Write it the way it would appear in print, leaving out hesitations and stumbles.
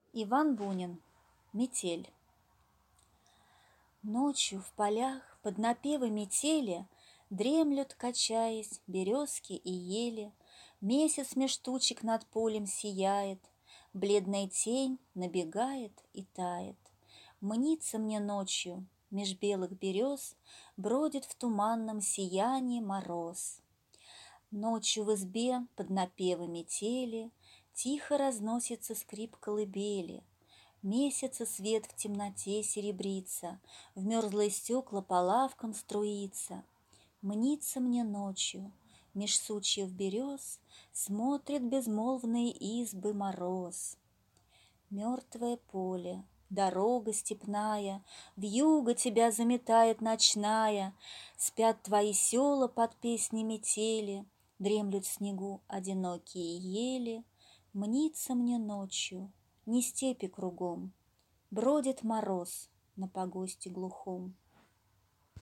Иван Бунин. Метель. Ночью в полях под напевы метели дремлют, качаясь, березки и ели. Месяц меж тучек над полем сияет, бледная тень набегает и тает. Мнится мне ночью меж белых берез бродит в туманном сиянии мороз. Ночью в избе под напевы метели тихо разносится скрип колыбели. Месяца свет в темноте серебрится, в мерзлые стекла по лавкам струится. Мнится мне ночью, меж сучьев берез смотрит безмолвные избы мороз. Мертвое поле, дорога степная, вьюга тебя заметает ночная, спят твои села под песни метели, дремлют в снегу одинокие ели. Мнится мне ночью, не степи кругом, бродит мороз на погосте глухом.